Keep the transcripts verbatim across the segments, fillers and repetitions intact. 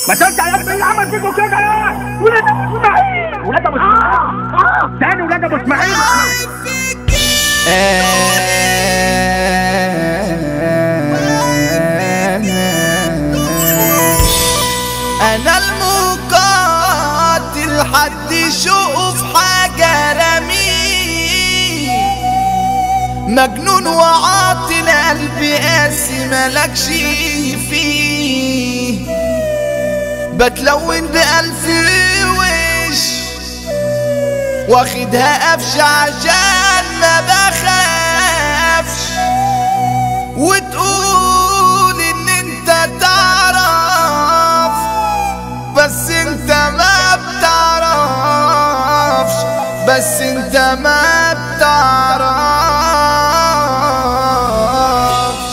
ما ترجع يا ابني اللي عمل فيكوا كده يا ولاد ابو اسماعيل ولاد ابو اسماعيل تاني ولاد ابو اسماعيل انا المقاتل حد يشوف حاجة رميه مجنون وعاطل قلبي قاسي ملكش فيه بتلون بألف وش واخدها قفش عشان ما بخافش وتقول ان انت تعرف بس انت ما بتعرفش بس انت ما بتعرفش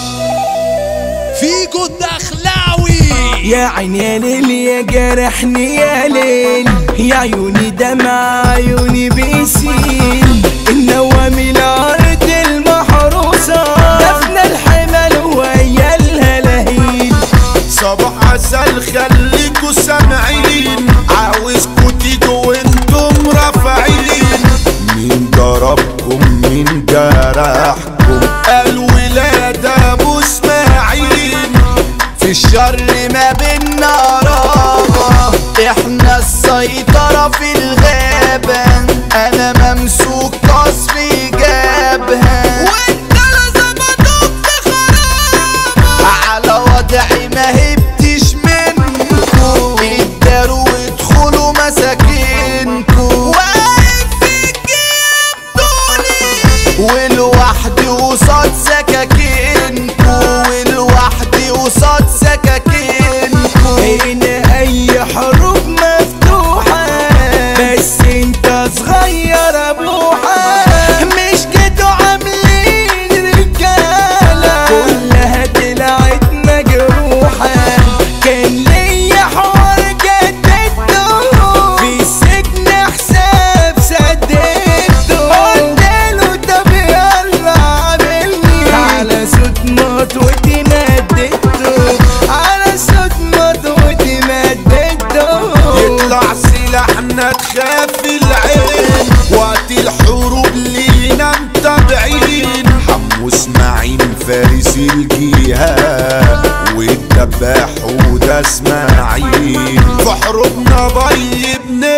فيكو الدخلاوي يا عيني يا ليل يا جرحني يا ليل يا عيوني دمع عيوني بيسيل النوامي الارض المحروسة دفن الحمل ويا الهلاهيل صباح عسل خليكوا سامعين عاوزكوا تيجوا وانتم رافعين مين ضربكم مين جرحكم الولاد ابو اسماعيل في الشر ما بينا رابة احنا السيطرة في الغابة انا ممسوك قصف جابها وانت لزبطوك في خرابة على وضعي ما هبتش منكو اداروا وادخلوا مساكنكو واقف في الجيب طولي والوحدي قصاد سكاكينكو والوحدي قصاد سكاكينكو هنا اي حروب مفتوحة بس انت صغير ابوحة مش كده عاملين رجالة كلها طلعت مجروحة كان ليا حوار جددته في السجن حساب سددته قلتله طب يلا عاملني على صوت مطوتي مددته على صوت مطوتي مددته يطلع سلاحنا تخاف العين وقت الحروب لينا متابعين حمو اسماعيل فارس الجهاد والدباح وده اسماعيل في حروبنا بي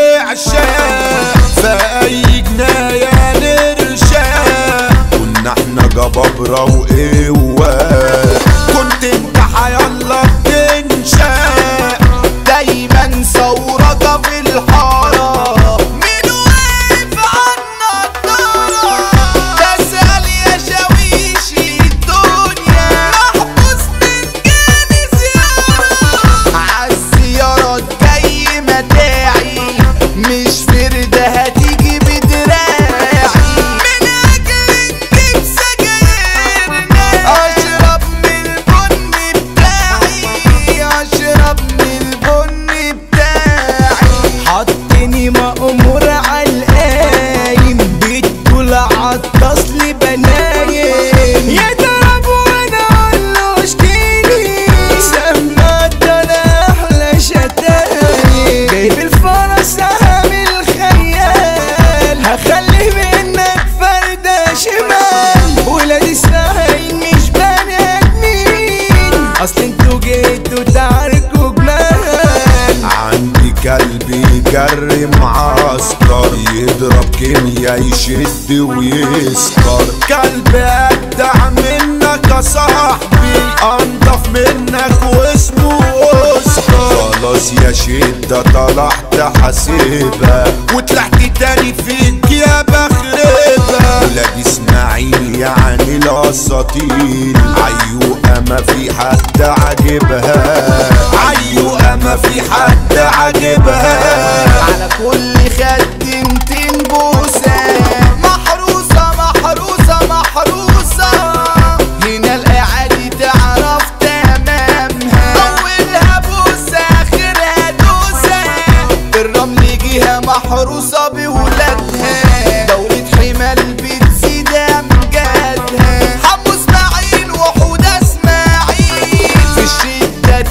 بنعشاق في اي جناية نرشاق كنا احنا جبابرة وقوات كنت انت حيالله بتنشاق دايما ثورك في الحارة مين واقف عنا الدارة تسأل يا شاويشي الدنيا محبوس من جاني زيارة عالزيارات جاي متاعي مش فردة هتيجي بدراعي من أجل نجيب سجايرنا أشرب من البن بتاعي أشرب من البن بتاعي حطني مأمور عالقايم بتقول عالتصل بنايم يضرب وانا اقوله اشكيلي سمعت انا احلى شتايم جايب الفرس سهم الخيال هخلي منك فردة شمال ولاد اسماعيل مش بني ادمين اصل انتوا جيتوا تعاركوا جمال عندي كلبي جري معسكر يضرب كيميا يشد ويسكر كلب اجدع منك يا صاحبي انضف منك واسمه اوسكار خلاص يا شدة طلعت حاسبها وطلعت تاني فيك يا بخربها ولاد اسماعيل يعني الاساطيل عيوقة ما في حد عاجبها عيوقة ما في حد عاجبها على كل خد ميتين بوسة محروسة محروسة محروسة هنا القعادي تعرف تمامها أولها بوسة آخرها دوسة الرمل جهة محروسة بولادها دولة حمال بتزيد أمجادها حمو اسماعيل وحودة اسماعيل في الشدة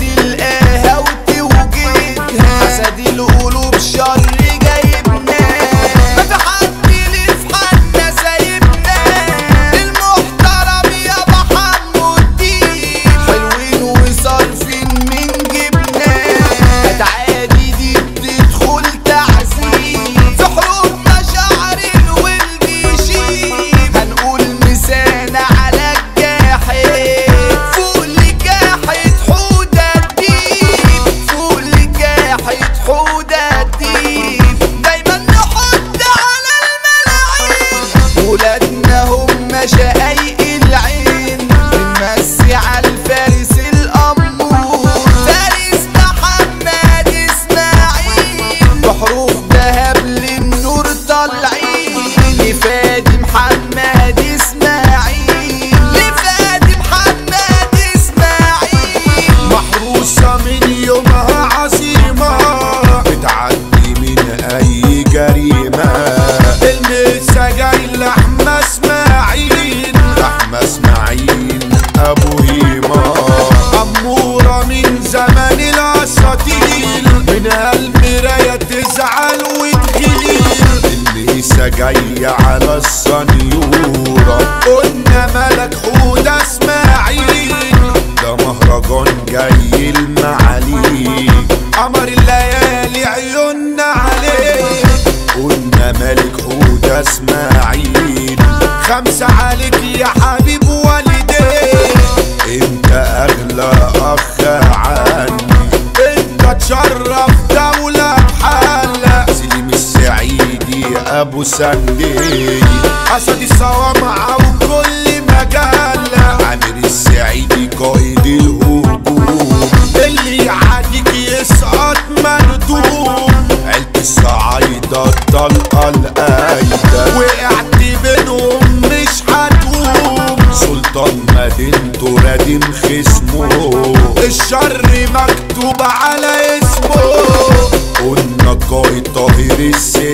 زي المعاليك قمر الليالي عيوننا عليك قلنا ملك حودة اسماعيل خمسة عليك يا حبيب والديك انت اغلى اخ عني انت تشرف دولة بحالة سليم السعيدي ابو سندي اسد الصوامعة وكل مجالة عامر السعيدي قائد الهجوم اللي يعاديك يسقط مردوم عيلة الصعايدة الطلقة القايدة وقعت بينهم مش هتقوم سلطان مدينته رادم خصمه الشر مكتوب على اسمه قلنا قائد طاهر السعيدي